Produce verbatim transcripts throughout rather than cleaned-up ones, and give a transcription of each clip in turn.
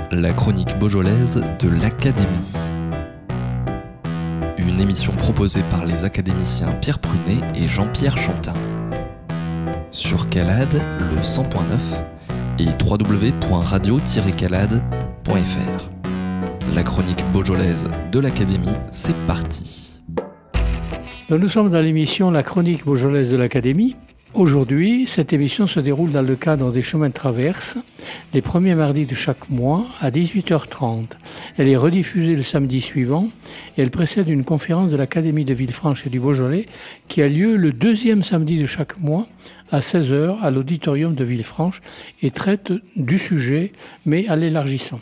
La chronique beaujolaise de l'Académie. Une émission proposée par les académiciens Pierre Prunet et Jean-Pierre Chantin. Sur Calade, le cent point neuf et w w w point radio tiret calade point f r. La chronique beaujolaise de l'Académie, c'est parti. Nous sommes dans l'émission La chronique beaujolaise de l'Académie. Aujourd'hui, cette émission se déroule dans le cadre des chemins de traverse, les premiers mardis de chaque mois à dix-huit heures trente. Elle est rediffusée le samedi suivant et elle précède une conférence de l'Académie de Villefranche et du Beaujolais qui a lieu le deuxième samedi de chaque mois à seize heures à l'auditorium de Villefranche et traite du sujet, mais à l'élargissant.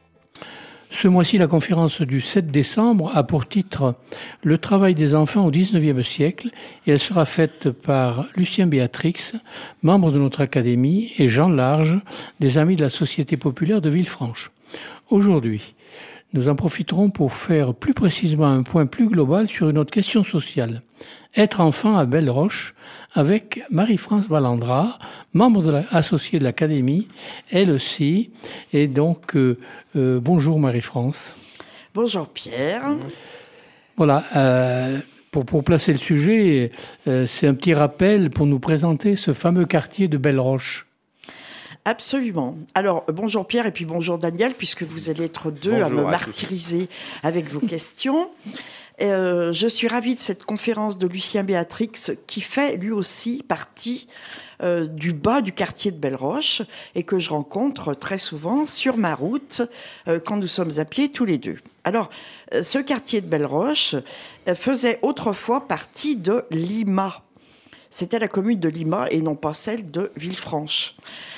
Ce mois-ci, la conférence du sept décembre a pour titre « Le travail des enfants au dix-neuvième siècle » et elle sera faite par Lucien Béatrix, membre de notre académie, et Jean Large, des Amis de la Société populaire de Villefranche. Aujourd'hui, nous en profiterons pour faire plus précisément un point plus global sur une autre question sociale. Être enfant à Belle-Roche, avec Marie-France Ballandra, membre de la, associée de l'Académie, elle aussi. Et donc, euh, euh, bonjour Marie-France. Bonjour Pierre. Voilà, euh, pour, pour placer le sujet, euh, c'est un petit rappel pour nous présenter ce fameux quartier de Belle-Roche. Absolument. Alors, bonjour Pierre et puis bonjour Daniel, puisque vous allez être deux bonjour à me à martyriser tous. Avec vos questions. Euh, je suis ravie de cette conférence de Lucien Béatrix qui fait lui aussi partie euh, du bas du quartier de Belle-Roche et que je rencontre très souvent sur ma route euh, quand nous sommes à pied tous les deux. Alors, euh, ce quartier de Belle-Roche euh, faisait autrefois partie de Lima. C'était la commune de Lima et non pas celle de Villefranche.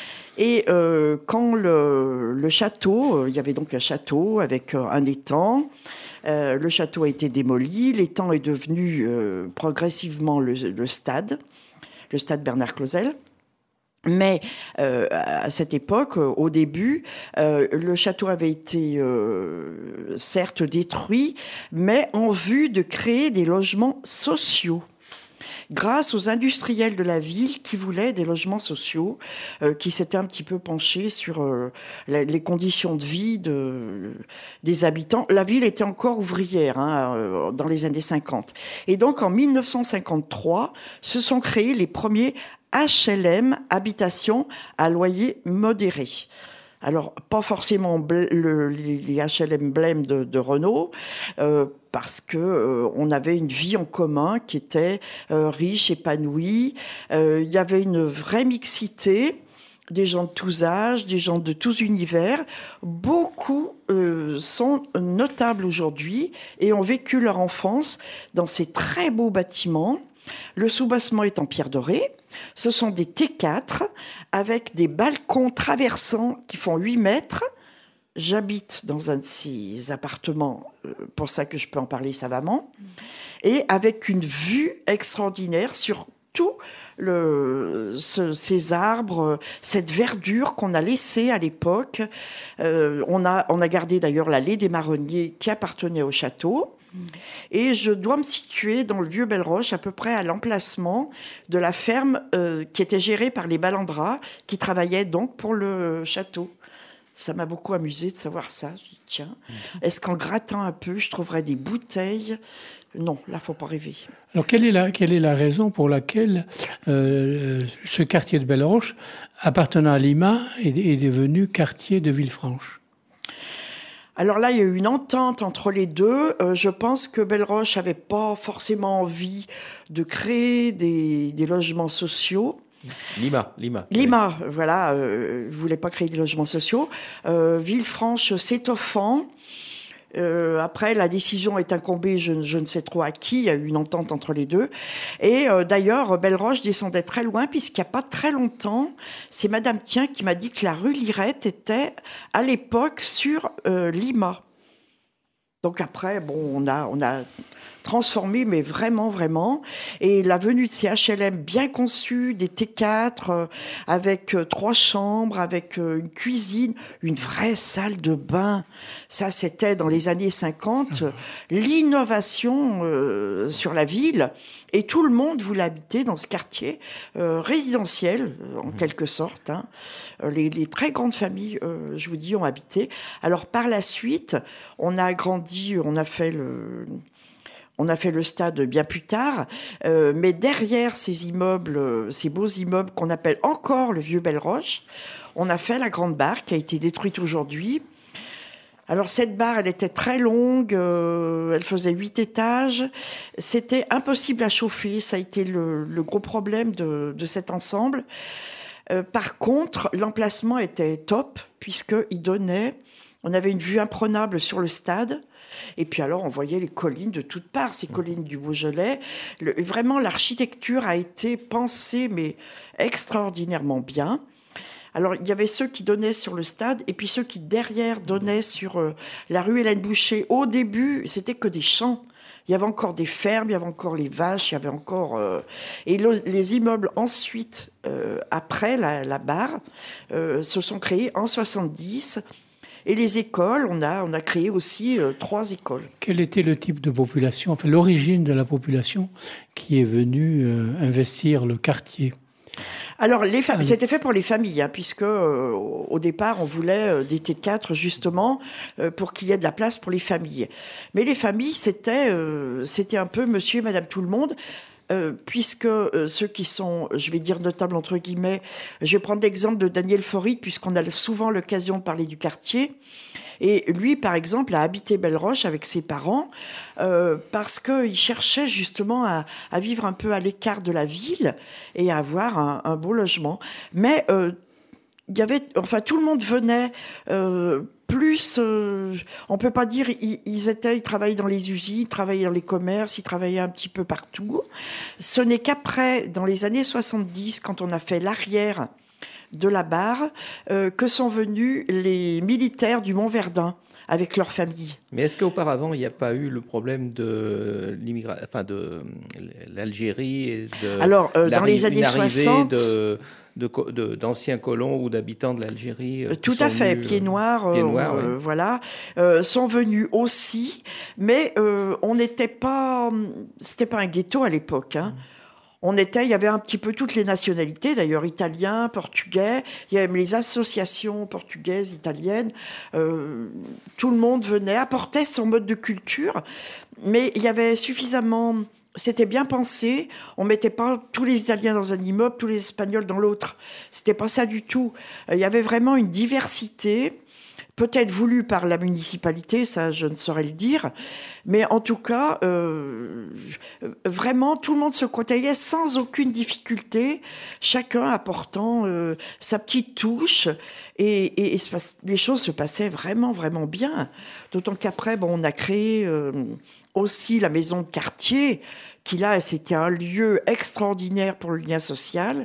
Et euh, quand le, le château, euh, il y avait donc un château avec euh, un étang, euh, le château a été démoli, l'étang est devenu euh, progressivement le, le stade, le stade Bernard Clausel. Mais euh, à cette époque, au début, euh, le château avait été euh, certes détruit, mais en vue de créer des logements sociaux, grâce aux industriels de la ville qui voulaient des logements sociaux, euh, qui s'étaient un petit peu penchés sur euh, la, les conditions de vie de, des habitants. La ville était encore ouvrière hein, euh, dans les années cinquante. Et donc, en mille neuf cent cinquante-trois, se sont créés les premiers H L M, habitations à loyer modéré. Alors, pas forcément bl- le, les H L M blême de, de Renault, euh, parce que euh, on avait une vie en commun qui était euh, riche, épanouie. Euh, il y avait une vraie mixité, des gens de tous âges, des gens de tous univers. Beaucoup euh, sont notables aujourd'hui et ont vécu leur enfance dans ces très beaux bâtiments. Le soubassement est en pierre dorée. Ce sont des T quatre avec des balcons traversants qui font huit mètres. J'habite dans un de ces appartements, pour ça que je peux en parler savamment, et avec une vue extraordinaire sur tout le, ce, ces arbres, cette verdure qu'on a laissée à l'époque. Euh, on a, on a gardé d'ailleurs l'allée des Marronniers qui appartenait au château. Et je dois me situer dans le vieux Belle-Roche, à peu près à l'emplacement de la ferme euh, qui était gérée par les Ballandra, qui travaillaient donc pour le château. Ça m'a beaucoup amusé de savoir ça. Je dis, tiens, est-ce qu'en grattant un peu, je trouverais des bouteilles ? Non, là, il ne faut pas rêver. Alors, quelle est la, quelle est la raison pour laquelle euh, ce quartier de Belle-Roche, appartenant à Lima, est, est devenu quartier de Villefranche ? Alors là, il y a eu une entente entre les deux. Euh, je pense que Belle-Roche n'avait pas forcément envie de créer des, des logements sociaux. Lima, Lima. Lima, oui. Voilà, euh, ne voulait pas créer des logements sociaux. Euh, Villefranche s'étoffant. Euh, après, la décision est incombée, je, je ne sais trop à qui, il y a eu une entente entre les deux. Et euh, d'ailleurs, Belle-Roche descendait très loin, puisqu'il n'y a pas très longtemps, c'est Madame Tien qui m'a dit que la rue Lirette était, à l'époque, sur euh, Lima. Donc après, bon, on a, on a transformé, mais vraiment, vraiment. Et la venue de ces H L M bien conçus, des T quatre, euh, avec euh, trois chambres, avec euh, une cuisine, une vraie salle de bain. Ça, c'était dans les années cinquante, euh, l'innovation euh, sur la ville. Et tout le monde voulait habiter dans ce quartier euh, résidentiel, en quelque sorte. Hein. Les, les très grandes familles, euh, je vous dis, ont habité. Alors, par la suite, on a agrandi, on a fait le... On a fait le stade bien plus tard, euh, mais derrière ces immeubles, ces beaux immeubles qu'on appelle encore le Vieux Belle-Roche, on a fait la Grande Barre qui a été détruite aujourd'hui. Alors cette barre, elle était très longue, euh, elle faisait huit étages. C'était impossible à chauffer, ça a été le, le gros problème de, de cet ensemble. Euh, par contre, l'emplacement était top puisqu'il donnait, on avait une vue imprenable sur le stade. Et puis alors, on voyait les collines de toutes parts, ces collines du Beaujolais. Le, vraiment, l'architecture a été pensée, mais extraordinairement bien. Alors, il y avait ceux qui donnaient sur le stade, et puis ceux qui, derrière, donnaient sur euh, la rue Hélène Boucher. Au début, c'était que des champs. Il y avait encore des fermes, il y avait encore les vaches, il y avait encore... Euh... Et le, les immeubles, ensuite, euh, après la, la barre, euh, se sont créés en soixante-dix. Et les écoles, on a, on a créé aussi euh, trois écoles. Quel était le type de population, enfin l'origine de la population qui est venue euh, investir le quartier ? Alors, les fa- c'était fait pour les familles, hein, puisque euh, au départ, on voulait euh, des T quatre, justement, euh, pour qu'il y ait de la place pour les familles. Mais les familles, c'était, euh, c'était un peu monsieur et madame tout le monde. Euh, puisque euh, ceux qui sont, je vais dire notables entre guillemets, je vais prendre l'exemple de Daniel Faurite, puisqu'on a souvent l'occasion de parler du quartier. Et lui, par exemple, a habité Belle-Roche avec ses parents euh, parce qu'il cherchait justement à, à vivre un peu à l'écart de la ville et à avoir un, un beau logement. Mais euh, il y avait, enfin, tout le monde venait. Euh, Plus, euh, on peut pas dire, ils, ils étaient, ils travaillaient dans les usines, ils travaillaient dans les commerces, ils travaillaient un petit peu partout. Ce n'est qu'après, dans les années soixante-dix, quand on a fait l'arrière de la barre, euh, que sont venus les militaires du Mont-Verdun avec leur famille. Mais est-ce qu'auparavant, il n'y a pas eu le problème de l'immigration, enfin de l'Algérie et de Alors, euh, dans les années soixante, de, de, de, d'anciens colons ou d'habitants de l'Algérie. Euh, tout à fait, pieds noirs, pieds noirs euh, oui. voilà, euh, sont venus aussi, mais euh, on n'était pas, c'était pas un ghetto à l'époque. Hein. Mmh. On était, il y avait un petit peu toutes les nationalités, d'ailleurs italiens, portugais, il y avait les associations portugaises, italiennes, euh, tout le monde venait, apportait son mode de culture, mais il y avait suffisamment, c'était bien pensé, on mettait pas tous les Italiens dans un immeuble, tous les Espagnols dans l'autre, c'était pas ça du tout, il y avait vraiment une diversité, peut-être voulu par la municipalité, ça je ne saurais le dire, mais en tout cas, euh, vraiment tout le monde se côtoyait sans aucune difficulté, chacun apportant euh, sa petite touche, et, et, et les choses se passaient vraiment, vraiment bien. D'autant qu'après, bon, on a créé euh, aussi la maison de quartier, qui là, c'était un lieu extraordinaire pour le lien social.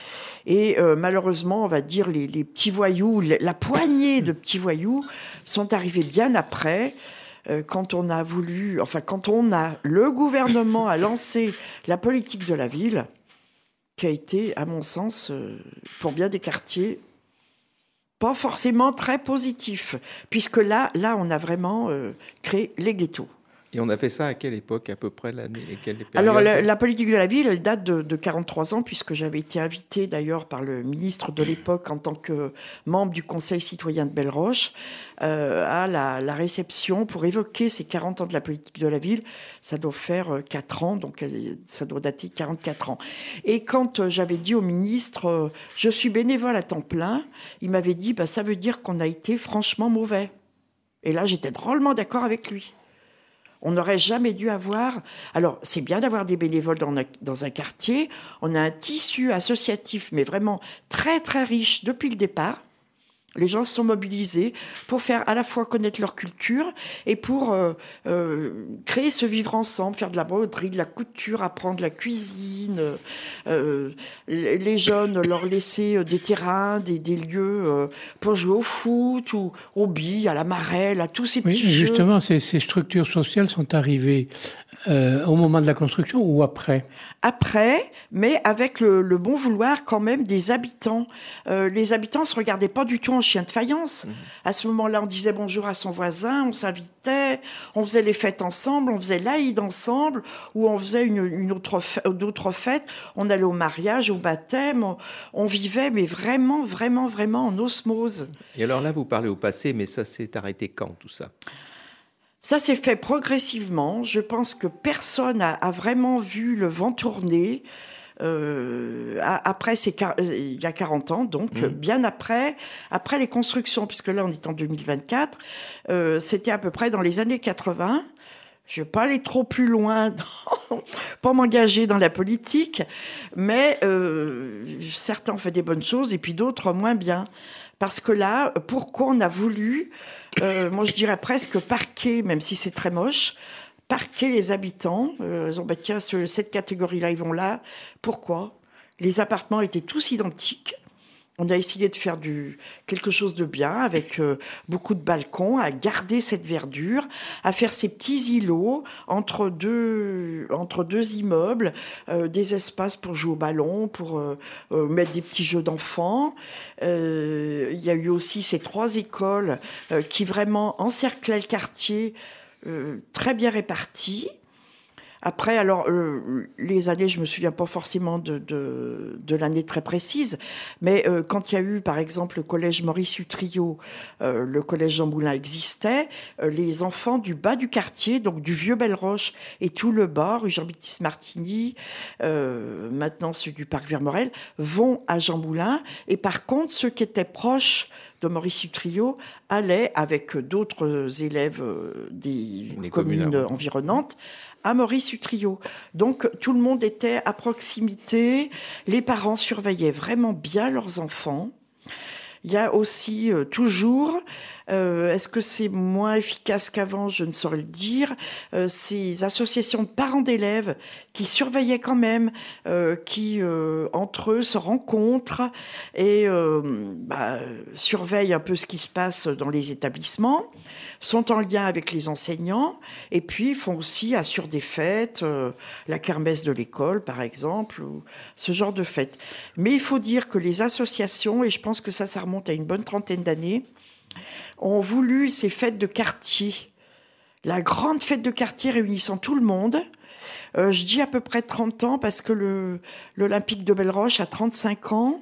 Et euh, malheureusement, on va dire, les, les petits voyous, la poignée de petits voyous sont arrivés bien après, euh, quand on a voulu, enfin, quand on a, le gouvernement a lancé la politique de la ville, qui a été, à mon sens, euh, pour bien des quartiers, pas forcément très positif, puisque là, là, on a vraiment euh, créé les ghettos. Et on a fait ça à quelle époque, à peu près l'année, quelle période ? Alors, la, la politique de la ville, elle date de, de quarante-trois ans, puisque j'avais été invitée d'ailleurs par le ministre de l'époque en tant que membre du Conseil citoyen de Belle-Roche euh, à la, la réception pour évoquer ces quarante ans de la politique de la ville. Ça doit faire quatre ans, donc ça doit dater de quarante-quatre ans. Et quand j'avais dit au ministre, euh, je suis bénévole à temps plein, il m'avait dit, bah, ça veut dire qu'on a été franchement mauvais. Et là, j'étais drôlement d'accord avec lui. On n'aurait jamais dû avoir... Alors, c'est bien d'avoir des bénévoles dans, dans un quartier. On a un tissu associatif, mais vraiment très, très riche depuis le départ. Les gens se sont mobilisés pour faire à la fois connaître leur culture et pour euh, euh, créer ce vivre ensemble, faire de la broderie, de la couture, apprendre la cuisine. Euh, les jeunes leur laisser des terrains, des, des lieux euh, pour jouer au foot ou aux billes, à la marelle, à tous ces petits oui, jeux. Justement, ces, ces structures sociales sont arrivées euh, au moment de la construction ou après ? Après, mais avec le, le bon vouloir quand même des habitants. Euh, les habitants ne se regardaient pas du tout en chien de faïence. Mmh. À ce moment-là, on disait bonjour à son voisin, on s'invitait, on faisait les fêtes ensemble, on faisait l'Aïd ensemble, ou on faisait une, une autre fête, d'autres fêtes. On allait au mariage, au baptême, on, on vivait, mais vraiment, vraiment, vraiment en osmose. Et alors là, vous parlez au passé, mais ça s'est arrêté quand, tout ça ? Ça s'est fait progressivement. Je pense que personne a, a vraiment vu le vent tourner. Euh, après, c'est il y a quarante ans, donc mmh. bien après, après les constructions, puisque là on est en deux mille vingt-quatre, euh, c'était à peu près dans les années quatre-vingts. Je ne vais pas aller trop plus loin, dans, pas m'engager dans la politique, mais euh, certains ont fait des bonnes choses et puis d'autres moins bien. Parce que là, pourquoi on a voulu, euh, moi je dirais presque parquer, même si c'est très moche, parquer les habitants. Euh, ils ont dit, tiens, cette catégorie-là, ils vont là. Pourquoi ? Les appartements étaient tous identiques. On a essayé de faire du, quelque chose de bien, avec euh, beaucoup de balcons, à garder cette verdure, à faire ces petits îlots entre deux, entre deux immeubles, euh, des espaces pour jouer au ballon, pour euh, euh, mettre des petits jeux d'enfants. Euh, il y a eu aussi ces trois écoles euh, qui vraiment encerclaient le quartier, euh, très bien réparties. Après, alors, euh, les années, je ne me souviens pas forcément de, de, de l'année très précise, mais euh, quand il y a eu, par exemple, le collège Maurice Utrillo, euh, le collège Jean Moulin existait, euh, les enfants du bas du quartier, donc du vieux Belle-Roche et tout le bas, rue Jean-Baptiste-Martigny, euh, maintenant ceux du parc Vermorel, vont à Jean Moulin. Et par contre, ceux qui étaient proches de Maurice Utrillo allaient, avec d'autres élèves des les communes, communes environnantes, à Maurice Utrillo. Donc, tout le monde était à proximité. Les parents surveillaient vraiment bien leurs enfants. Il y a aussi euh, toujours, euh, est-ce que c'est moins efficace qu'avant, je ne saurais le dire, euh, ces associations de parents d'élèves qui surveillaient quand même, euh, qui euh, entre eux se rencontrent et euh, bah, surveillent un peu ce qui se passe dans les établissements, sont en lien avec les enseignants et puis font aussi, assurent des fêtes, euh, la kermesse de l'école par exemple, ou ce genre de fêtes. Mais il faut dire que les associations, et je pense que ça, ça remonte à une bonne trentaine d'années, ont voulu ces fêtes de quartier, la grande fête de quartier réunissant tout le monde. Euh, je dis à peu près trente ans parce que le, l'Olympique de Belle-Roche a trente-cinq ans.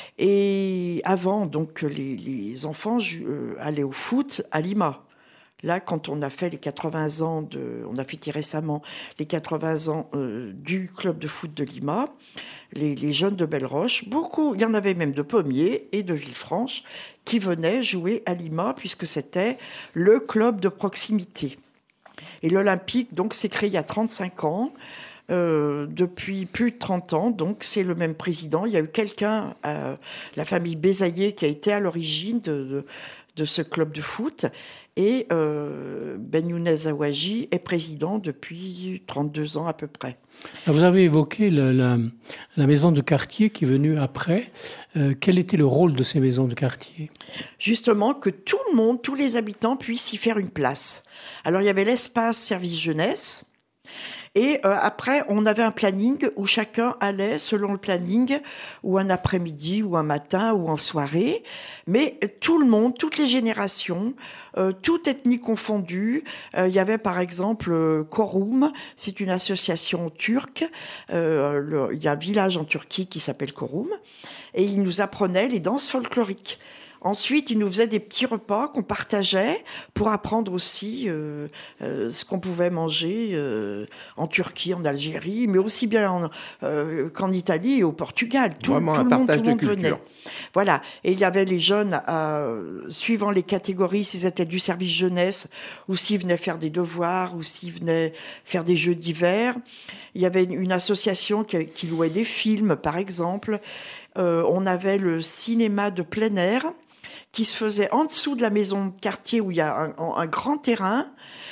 Et avant, donc, les, les enfants euh, allaient au foot à Lima. Là, quand on a fait les quatre-vingts ans, de, on a fêté récemment les quatre-vingts ans euh, du club de foot de Lima, les, les jeunes de Belle-Roche, beaucoup, il y en avait même de Pommier et de Villefranche, qui venaient jouer à Lima, puisque c'était le club de proximité. Et l'Olympique, donc, s'est créé il y a trente-cinq ans, euh, depuis plus de trente ans, donc c'est le même président. Il y a eu quelqu'un, euh, la famille Bézaillé, qui a été à l'origine de, de, de ce club de foot. Et euh, Ben Younès Aouaji est président depuis trente-deux ans à peu près. Vous avez évoqué la, la, la maison de quartier qui est venue après. Euh, quel était le rôle de ces maisons de quartier ? Justement, que tout le monde, tous les habitants puissent y faire une place. Alors, il y avait l'espace service jeunesse. Et euh, après, on avait un planning où chacun allait selon le planning, ou un après-midi, ou un matin, ou en soirée. Mais tout le monde, toutes les générations, euh, toute ethnie confondue. Euh, il y avait par exemple euh, Korum, c'est une association turque. Euh, le, il y a un village en Turquie qui s'appelle Korum. Et ils nous apprenaient les danses folkloriques. Ensuite, ils nous faisaient des petits repas qu'on partageait pour apprendre aussi euh, euh, ce qu'on pouvait manger euh, en Turquie, en Algérie, mais aussi bien en, euh, qu'en Italie et au Portugal. Tout, Vraiment tout un le monde, partage tout le monde de culture. venait. Voilà. Et il y avait les jeunes, euh, suivant les catégories, s'ils étaient du service jeunesse, ou s'ils venaient faire des devoirs, ou s'ils venaient faire des jeux d'hiver. Il y avait une association qui, qui louait des films, par exemple. Euh, on avait le cinéma de plein air, qui se faisait en dessous de la maison de quartier où il y a un, un grand terrain.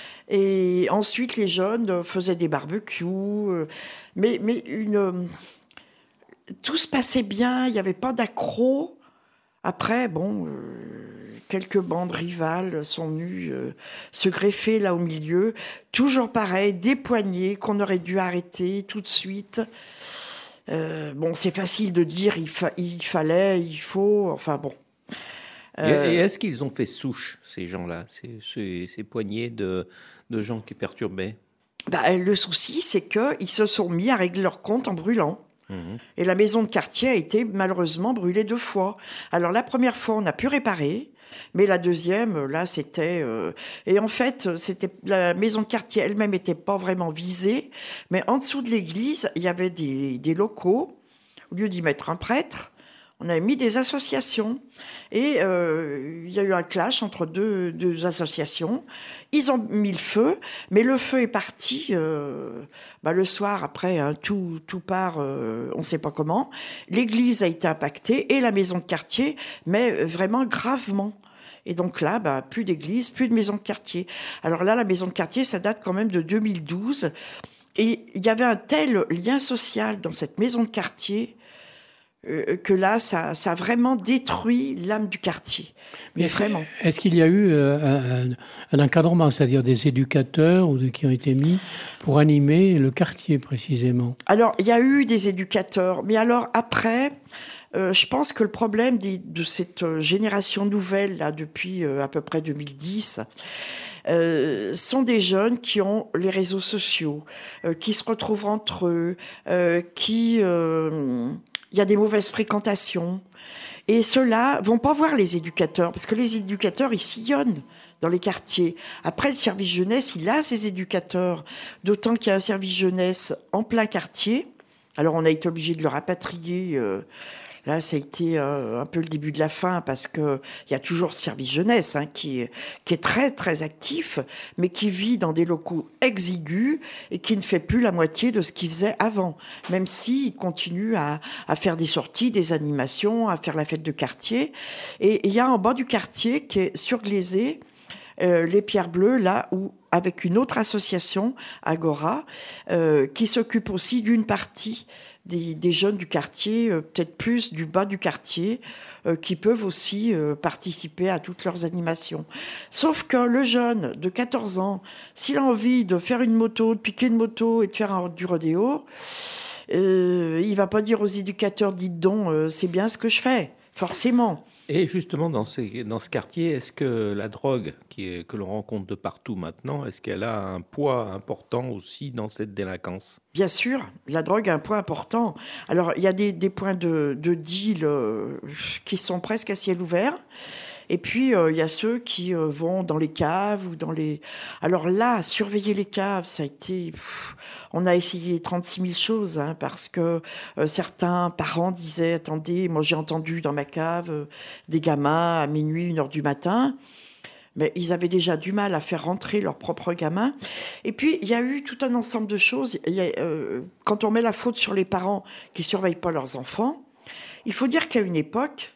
Et ensuite, les jeunes faisaient des barbecues. Mais, mais une, tout se passait bien, il n'y avait pas d'accro Après, bon, euh, quelques bandes rivales sont venues euh, se greffer là au milieu. Toujours pareil, des poignées qu'on aurait dû arrêter tout de suite. Euh, bon, c'est facile de dire il, fa- il fallait, il faut, enfin bon. Euh, et, et est-ce qu'ils ont fait souche, ces gens-là, ces, ces, ces poignées de, de gens qui perturbaient? Bah, le souci, c'est qu'ils se sont mis à régler leur compte en brûlant. Mmh. Et la maison de quartier a été malheureusement brûlée deux fois. Alors la première fois, on a pu réparer. Mais la deuxième, là, c'était... Euh... Et en fait, c'était la maison de quartier elle-même n'était pas vraiment visée. Mais en dessous de l'église, il y avait des, des locaux. Au lieu d'y mettre un prêtre, on avait mis des associations. Et euh, il y a eu un clash entre deux, deux associations. Ils ont mis le feu, mais le feu est parti euh, bah, le soir après, hein, tout, tout part, euh, on ne sait pas comment. L'église a été impactée et la maison de quartier, mais vraiment gravement. Et donc là, bah, plus d'église, plus de maison de quartier. Alors là, la maison de quartier, ça date quand même de deux mille douze. Et il y avait un tel lien social dans cette maison de quartier euh, que là, ça, ça a vraiment détruit l'âme du quartier. Mais est-ce, vraiment. Est-ce qu'il y a eu euh, un, un encadrement, c'est-à-dire des éducateurs ou de, qui ont été mis pour animer le quartier précisément? Alors, il y a eu des éducateurs. Mais alors, après... Euh, je pense que le problème des, de cette génération nouvelle, là, depuis euh, à peu près deux mille dix, euh, sont des jeunes qui ont les réseaux sociaux, euh, qui se retrouvent entre eux, euh, qui... Euh, il y a des mauvaises fréquentations. Et ceux-là vont pas voir les éducateurs, parce que les éducateurs, ils sillonnent dans les quartiers. Après, le service jeunesse, il a ses éducateurs, d'autant qu'il y a un service jeunesse en plein quartier. Alors, on a été obligé de le rapatrier... Euh, Là, ça a été euh, un peu le début de la fin parce que il y a toujours ce service jeunesse hein, qui, est, qui est très, très actif, mais qui vit dans des locaux exigus et qui ne fait plus la moitié de ce qu'il faisait avant. Même s'il continue à, à faire des sorties, des animations, à faire la fête de quartier. Et il y a en bas du quartier qui est surglaisé, euh, les Pierres Bleues, là où avec une autre association, Agora, euh, qui s'occupe aussi d'une partie Des, des jeunes du quartier, euh, peut-être plus du bas du quartier, euh, qui peuvent aussi euh, participer à toutes leurs animations. Sauf que le jeune de quatorze ans, s'il a envie de faire une moto, de piquer une moto et de faire un, du rodéo, euh, il ne va pas dire aux éducateurs, dites donc, euh, c'est bien ce que je fais, forcément. Et justement, dans, ces, dans ce quartier, est-ce que la drogue qui est, que l'on rencontre de partout maintenant, est-ce qu'elle a un poids important aussi dans cette délinquance? Bien sûr, la drogue a un poids important. Alors, il y a des, des points de, de deal euh, qui sont presque à ciel ouvert. Et puis, euh, il y a ceux qui euh, vont dans les caves ou dans les... Alors là, surveiller les caves, ça a été... Pff, on a essayé trente-six mille choses, hein, parce que euh, certains parents disaient, attendez, moi j'ai entendu dans ma cave euh, des gamins à minuit, une heure du matin. Mais ils avaient déjà du mal à faire rentrer leurs propres gamins. Et puis, il y a eu tout un ensemble de choses. Il y a, euh, quand on met la faute sur les parents qui ne surveillent pas leurs enfants, il faut dire qu'à une époque...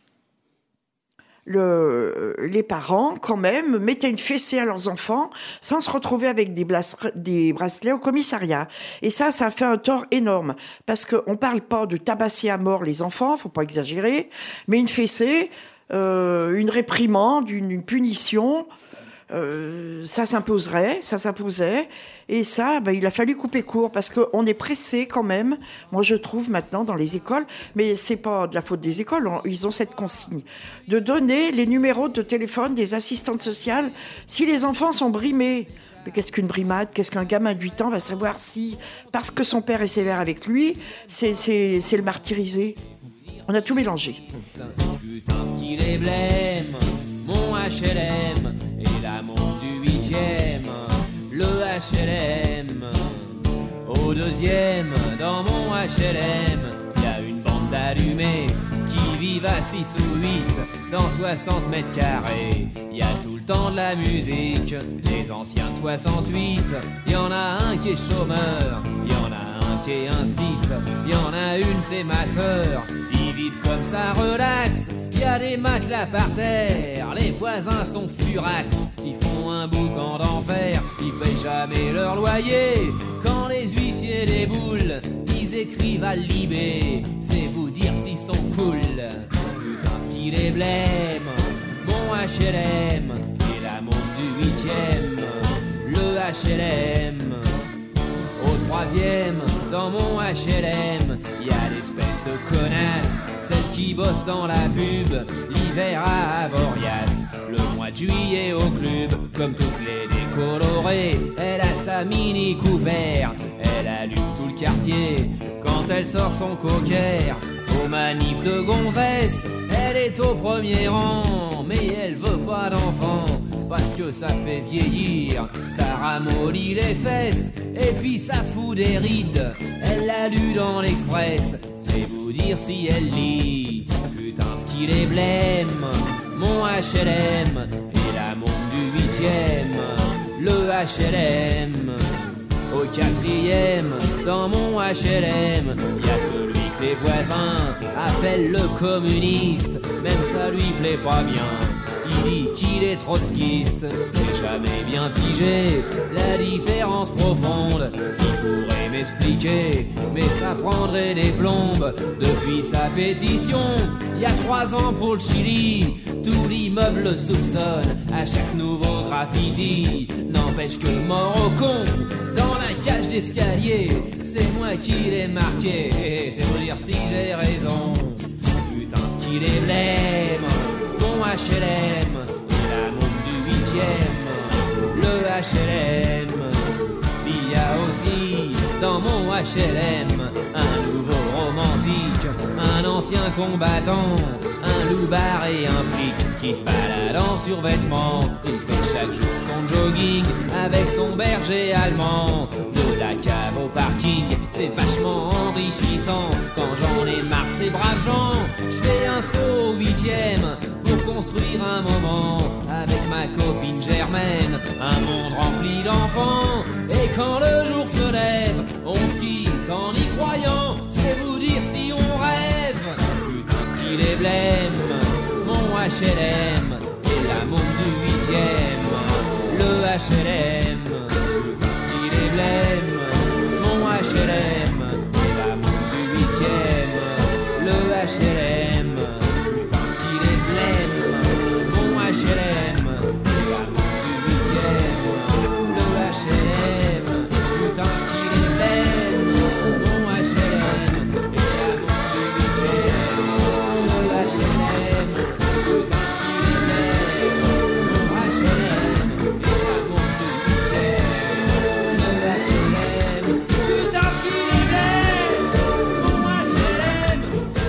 Le, les parents, quand même, mettaient une fessée à leurs enfants sans se retrouver avec des, blas- des bracelets au commissariat. Et ça, ça a fait un tort énorme. Parce qu'on ne parle pas de tabasser à mort les enfants, il ne faut pas exagérer, mais une fessée, euh, une réprimande, une, une punition, euh, ça s'imposerait, ça s'imposait. Et ça, ben, il a fallu couper court parce qu'on est pressé quand même, moi je trouve maintenant dans les écoles, mais c'est pas de la faute des écoles, on, ils ont cette consigne, de donner les numéros de téléphone des assistantes sociales si les enfants sont brimés. Mais qu'est-ce qu'une brimade? Qu'est-ce qu'un gamin de huit ans va savoir si, parce que son père est sévère avec lui, c'est, c'est, c'est le martyriser? On a tout mélangé. Putain, ce qu'il est blême, mon H L M et la montre du huitième. Le H L M, au deuxième, dans mon H L M, y a une bande d'allumés qui vivent à six ou huit dans soixante mètres carrés. Y a tout le temps de la musique, des anciens de soixante-huit. Y en a un qui est chômeur, y en a un qui est instit. Y en a une, c'est ma sœur, ils vivent comme ça relax. Y a des matelas par terre, les voisins sont furax. Ils font un boucan d'enfer, ils payent jamais leur loyer. Quand les huissiers déboulent, ils écrivent à Libé. C'est vous dire s'ils sont cool. Putain, ce ce qu'il est blême. Mon H L M et la montre du huitième. Le H L M. Au troisième, dans mon H L M, y a l'espèce de connasse, celle qui bosse dans la pub, l'hiver à Avoriaz, le mois de juillet au club, comme toutes les décolorées, elle a sa mini Cooper, elle allume tout le quartier, quand elle sort son cocker, aux manifs de gonzesse, elle est au premier rang, mais elle veut pas d'enfant, parce que ça fait vieillir, ça ramollit les fesses, et puis ça fout des rides, elle l'a lu dans l'Express, c'est vous dire si elle lit, putain ce qu'il est blême, mon H L M, et la montre du huitième, le H L M, au quatrième, dans mon H L M, y a celui que les voisins appellent le communiste, même ça lui plaît pas bien. Il dit qu'il est trotskiste, j'ai jamais bien pigé la différence profonde. Il pourrait m'expliquer, mais ça prendrait des plombes. Depuis sa pétition, il y a trois ans pour le Chili, tout l'immeuble le soupçonne à chaque nouveau graffiti. N'empêche que mort au con, dans la cage d'escalier, c'est moi qui l'ai marqué, c'est vous dire si j'ai raison. Putain ce qu'il est blême, mon H L M, la montre du huitième, le H L M. Il y a aussi dans mon H L M un nouveau romantique, un ancien combattant, un loupard et un flic qui se balade en survêtement. Il fait chaque jour son jogging avec son berger allemand. De la cave au parking, c'est vachement enrichissant. Quand j'en ai marre de ces braves gens, je fais un saut au huitième pour construire un moment avec ma copine Germaine, un monde rempli d'enfants. Et quand le jour se lève, on se quitte en y croyant, c'est vous dire si on rêve. Putain ce qu'il est blême, mon H L M et la montre du huitième, le H L M. Putain ce qu'il est blême, mon H L M et la montre du huitième, le H L M. Putain ce qu'il est blême, mon H L M et la montre du huitième, le H L M. Putain ce qu'il est blême, mon H L M et la montre du huitième, le H L M. Putain ce qu'il est blême, mon H L M et la montre du huitième, le H L M. Putain ce qu'il est blême, mon H L M.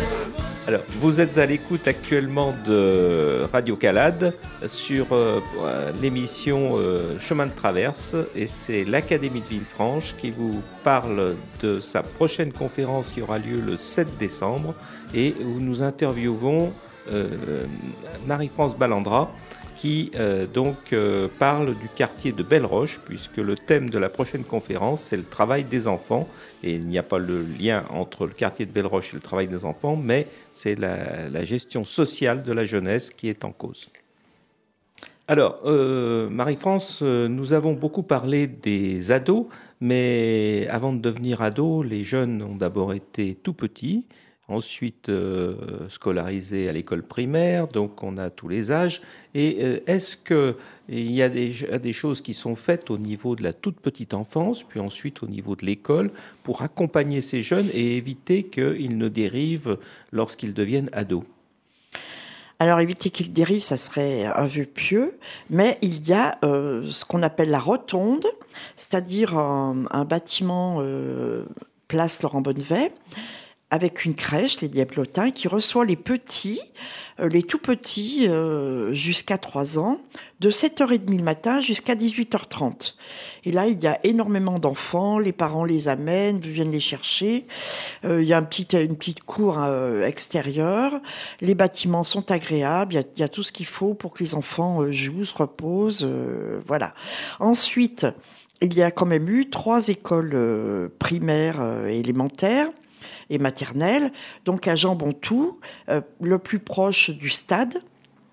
Alors, vous êtes à l'écoute actuellement de Radio Calade sur euh, l'émission euh, Chemin de Traverse, et c'est l'Académie de Villefranche qui vous parle de sa prochaine conférence qui aura lieu le sept décembre et où nous interviewons euh, Marie-France Ballandra qui euh, donc euh, parle du quartier de Belle-Roche, puisque le thème de la prochaine conférence, c'est le travail des enfants. Et il n'y a pas le lien entre le quartier de Belle-Roche et le travail des enfants, mais c'est la, la gestion sociale de la jeunesse qui est en cause. Alors, euh, Marie-France, euh, nous avons beaucoup parlé des ados, mais avant de devenir ados, les jeunes ont d'abord été tout petits, ensuite euh, scolarisés à l'école primaire, donc on a tous les âges. Et euh, est-ce qu'il y a des, des choses qui sont faites au niveau de la toute petite enfance, puis ensuite au niveau de l'école, pour accompagner ces jeunes et éviter qu'ils ne dérivent lorsqu'ils deviennent ados ? Alors, éviter qu'ils dérivent, ça serait un vœu pieux, mais il y a euh, ce qu'on appelle la rotonde, c'est-à-dire un, un bâtiment euh, place Laurent Bonnevet, avec une crèche, les Diablotins, qui reçoit les petits, euh, les tout petits, euh, jusqu'à trois ans, de sept heures trente le matin jusqu'à dix-huit heures trente. Et là, il y a énormément d'enfants, les parents les amènent, viennent les chercher. Euh, il y a un petit, une petite cour euh, extérieure. Les bâtiments sont agréables, il y a, il y a tout ce qu'il faut pour que les enfants euh, jouent, se reposent, euh, voilà. Ensuite, il y a quand même eu trois écoles euh, primaires euh, et élémentaires et maternelle, donc à Jean-Bontou, euh, le plus proche du stade,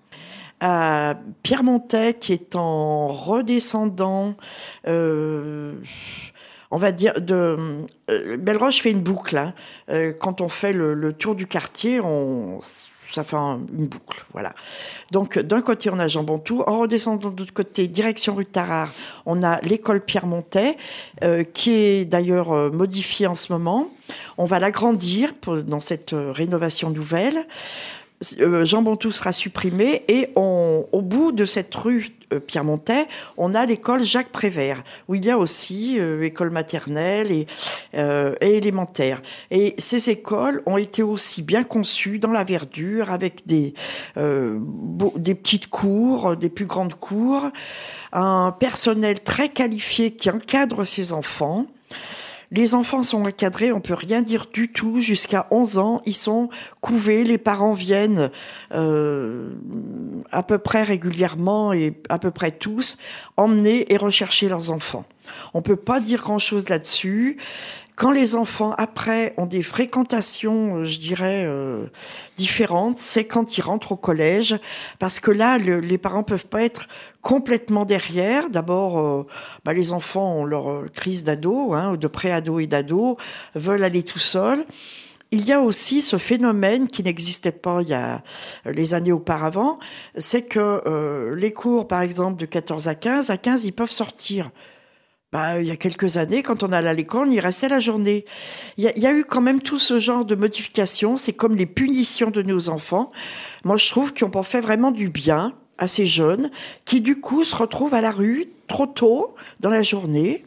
à Pierremontet, qui est en redescendant, euh, on va dire, de euh, Belle-Roche fait une boucle, hein. Euh, quand on fait le, le tour du quartier, on, ça fait un, une boucle, voilà. Donc, d'un côté, on a Jean Bontou. En redescendant de l'autre côté, direction rue de Tarare, on a l'école Pierre Montet, euh, qui est d'ailleurs euh, modifiée en ce moment. On va l'agrandir pour, dans cette euh, rénovation nouvelle. Euh, Jean Bontou sera supprimé et on, au bout de cette rue euh, Pierre Montet, on a l'école Jacques Prévert, où il y a aussi euh, école maternelle et, euh, et élémentaire. Et ces écoles ont été aussi bien conçues dans la verdure, avec des, euh, beau, des petites cours, des plus grandes cours, un personnel très qualifié qui encadre ces enfants. Les enfants sont encadrés, on peut rien dire du tout. Jusqu'à onze ans, ils sont couvés. Les parents viennent euh, à peu près régulièrement et à peu près tous emmener et rechercher leurs enfants. On peut pas dire grand-chose là-dessus. Quand les enfants, après, ont des fréquentations, je dirais, euh, différentes, c'est quand ils rentrent au collège, parce que là, le, les parents peuvent pas être complètement derrière. D'abord, euh, bah, les enfants ont leur euh, crise d'ado, hein, de pré-ado et d'ado, veulent aller tout seuls. Il y a aussi ce phénomène qui n'existait pas il y a les années auparavant, c'est que euh, les cours, par exemple, de quatorze à quinze, à quinze, ils peuvent sortir. Bah, il y a quelques années, quand on allait à l'école, on y restait la journée. Il y a, il y a eu quand même tout ce genre de modifications. C'est comme les punitions de nos enfants. Moi, je trouve qu'ils ont fait vraiment du bien à ces jeunes qui, du coup, se retrouvent à la rue trop tôt dans la journée.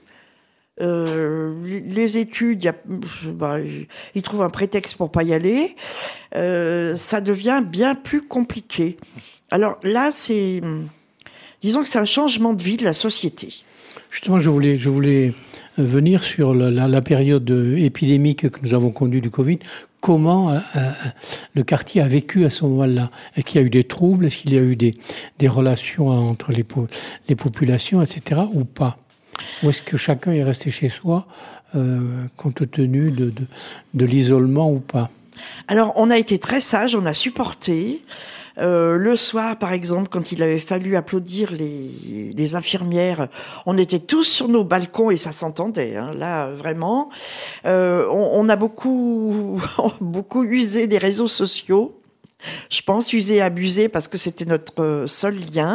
Euh, les études, y a, bah, ils trouvent un prétexte pour pas y aller. Euh, ça devient bien plus compliqué. Alors là, c'est, disons que c'est un changement de vie de la société. Justement, je voulais, je voulais venir sur la, la, la période épidémique que nous avons connue du Covid. Comment euh, le quartier a vécu à ce moment-là? Est-ce qu'il y a eu des troubles? Est-ce qu'il y a eu des, des relations entre les, po- les populations, et cetera, ou pas? Ou est-ce que chacun est resté chez soi, euh, compte tenu de, de, de l'isolement ou pas? Alors, on a été très sages, on a supporté. Euh, le soir, par exemple, quand il avait fallu applaudir les, les infirmières, on était tous sur nos balcons et ça s'entendait. Hein, là, vraiment, euh, on, on a beaucoup, beaucoup usé des réseaux sociaux. Je pense usé et abusé parce que c'était notre seul lien.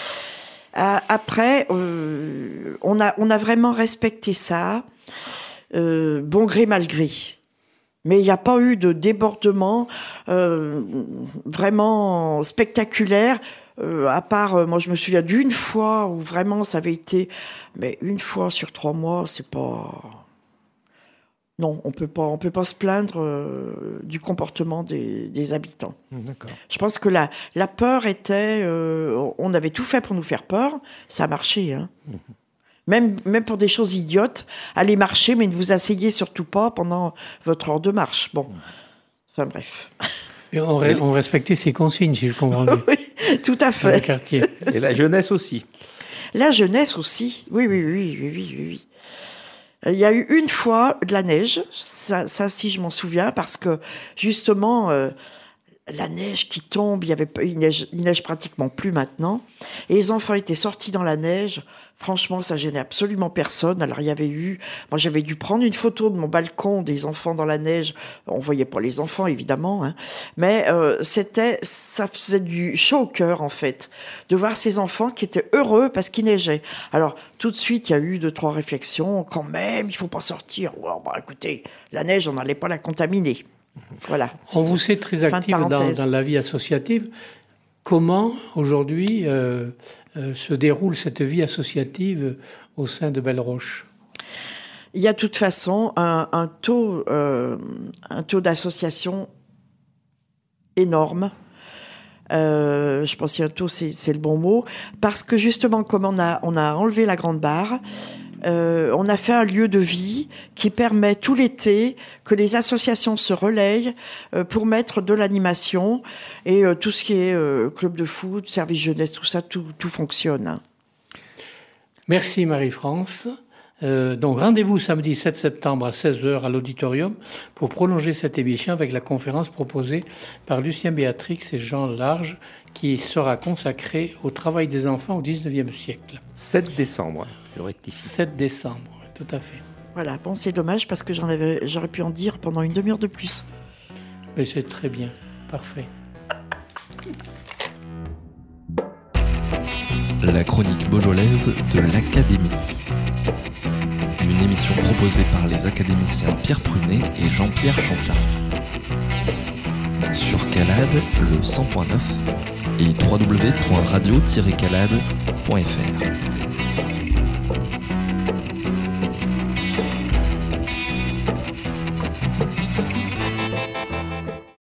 Euh, après, euh, on a, on a vraiment respecté ça, euh, bon gré mal gré. Mais il n'y a pas eu de débordement euh, vraiment spectaculaire, euh, à part, euh, moi je me souviens d'une fois où vraiment ça avait été, mais une fois sur trois mois, c'est pas... Non, on peut pas, on peut pas se plaindre euh, du comportement des, des habitants. D'accord. Je pense que la, la peur était... Euh, on avait tout fait pour nous faire peur, ça a marché, hein. Mmh. Même, même pour des choses idiotes, allez marcher, mais ne vous asseyez surtout pas pendant votre heure de marche. Bon, enfin bref. Et on, re- on respectait ces consignes, si je comprends bien. Oui, tout à fait. Dans le quartier. Et la jeunesse aussi. La jeunesse aussi, oui, oui, oui, oui, oui, oui. Il y a eu une fois de la neige, ça, ça si je m'en souviens, parce que justement... Euh, la neige qui tombe, il y avait il neige, il neige pratiquement plus maintenant. Et les enfants étaient sortis dans la neige. Franchement, ça gênait absolument personne. Alors, il y avait eu... Moi, j'avais dû prendre une photo de mon balcon des enfants dans la neige. On voyait pas les enfants, évidemment. Hein. Mais euh, c'était... ça faisait du chaud au cœur, en fait, de voir ces enfants qui étaient heureux parce qu'il neigeait. Alors, tout de suite, il y a eu deux, trois réflexions. Quand même, il faut pas sortir. Oh, bah, écoutez, la neige, on n'allait pas la contaminer. Voilà. On vous sait très active dans, dans la vie associative. Comment, aujourd'hui, euh, euh, se déroule cette vie associative au sein de Belle-Roche? Il y a de toute façon un, un taux, euh, un taux d'association énorme. Euh, je pense qu'il y a un taux, c'est, c'est le bon mot. Parce que justement, comme on a, on a enlevé la grande barre, Euh, on a fait un lieu de vie qui permet tout l'été que les associations se relayent euh, pour mettre de l'animation et euh, tout ce qui est euh, club de foot, service jeunesse, tout ça, tout, tout fonctionne. Merci Marie-France. Euh, donc rendez-vous samedi sept septembre à seize heures à l'auditorium pour prolonger cette émission avec la conférence proposée par Lucien Béatrix et Jean Large qui sera consacrée au travail des enfants au dix-neuvième siècle. sept décembre, je rectifie. sept décembre, tout à fait. Voilà, bon, c'est dommage parce que j'en avais, j'aurais pu en dire pendant une demi-heure de plus. Mais c'est très bien, parfait. La chronique beaujolaise de l'Académie. Une émission proposée par les académiciens Pierre Prunet et Jean-Pierre Chantin. Sur Calade, le cent point neuf et w w w point radio tiret calade point f r.